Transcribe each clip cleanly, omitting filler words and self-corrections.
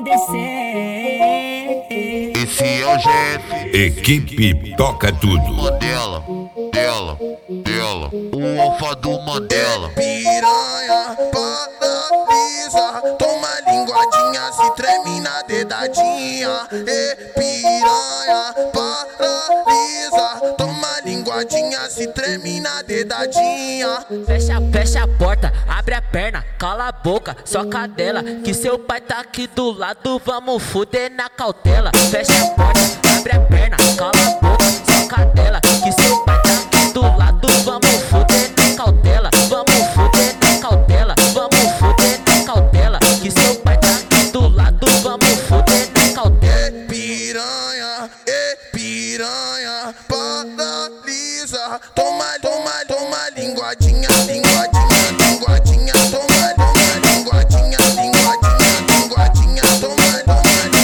Esse é o GF. Equipe toca tudo. Mandela, dela, o alfa do Mandela. Piranha, paralisa, toma linguadinha, se treme na dedadinha. Piranha, paralisa, toma linguadinha, se treme na dedadinha. Fecha a porta, abre a perna, cala a boca, só cadela, que seu pai tá aqui do lado, vamos fuder na cautela. Fecha a porta, abre a perna, cala a boca, só cadela, que seu pai tá aqui do lado, vamos fuder na cautela. Vamos fuder na cautela, vamos fuder na cautela, que seu pai tá aqui do lado, vamos fuder na cautela. Piranha, paralisa, toma linguadinha, linguadinha, toma linguadinha, toma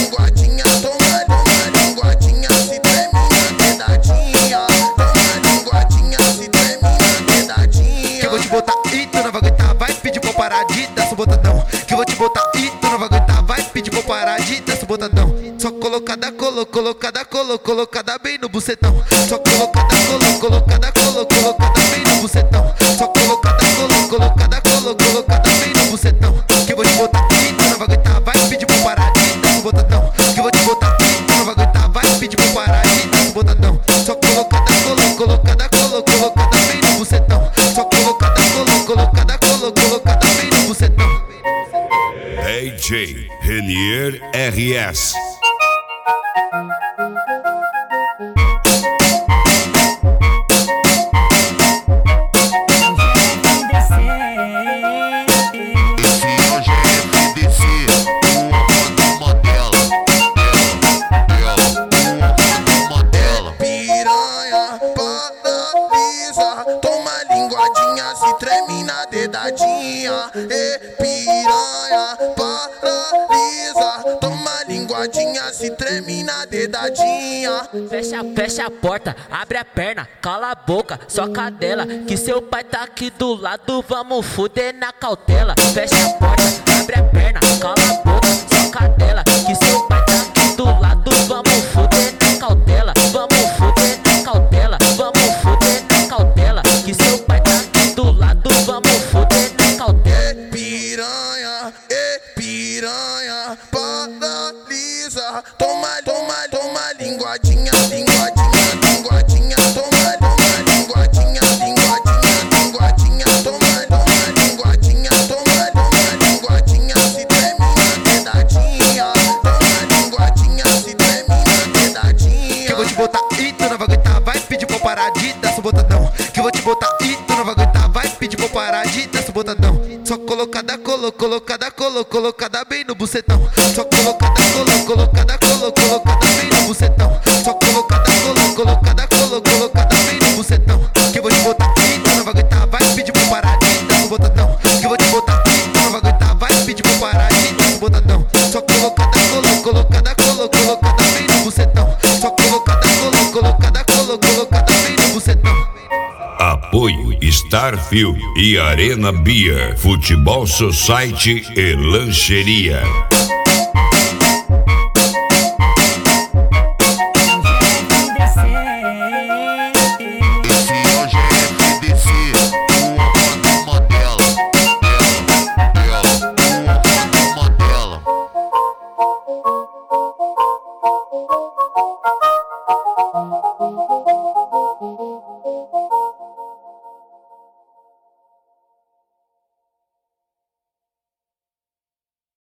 linguadinha, se treme na dedadinha, toma linguadinha, se treme na dedadinha. Que eu vou te botar e tu não vai aguentar, vai pedir pra parar de dar esse botadão. Que eu vou te botar e tu não vai aguentar, vai pedir pra parar de dar esse botadão. Só colocada bem no bucetão. Só colocada bem no bucetão. Só colocada bem no bucetão. Que eu vou te botar e tu não vai aguentar, vai pedir pra parar de dar esse botadão. Que eu vou te botar e tu não vai aguentar, vai pedir pra parar de dar esse botadão. Só colocada bem no bucetão. Só colocada bem no bucetão. DJ Renier RS. Toma linguadinha, se treme na dedadinha. Piranha, paralisa, toma linguadinha, se treme na dedadinha. Fecha a porta, abre a perna, cala a boca, só cadela, que seu pai tá aqui do lado, vamos fuder na cautela. Fecha a porta, abre a perna, cala a boca, só cadela, que seu pai tá aqui do lado, vamos fuder na cautela. Vamos fuder na cautela, vamos fuder na cautela, que seu pai tá aqui do lado, vamos fuder na cautela. Piranha, paralisa, toma linguadinha, toma linguadinha, se treme na dedadinha, toma linguadinha, se treme na dedadinha. Que eu vou te botar e tu não vai aguentar, vai pedir pra parar de dar esse botadão. Que eu vou te botar e tu não vai aguentar, vai pedir pra parar de dar esse botadão. Só colocada bem no bucetão. Só colocada bem no bucetão. Só colocada bem no bucetão. Que eu vou te botar e tu não vai aguentar, vai pedir pra parar de dar esse botadão. Que eu vou te botar e tu não vai aguentar, vai pedir pra parar de dar esse botadão. Só colocada bem no bucetão. Só colocada bem no bucetão. Apoio Starfield e Arena Beer, Futebol Society e Lancheria. Mandela.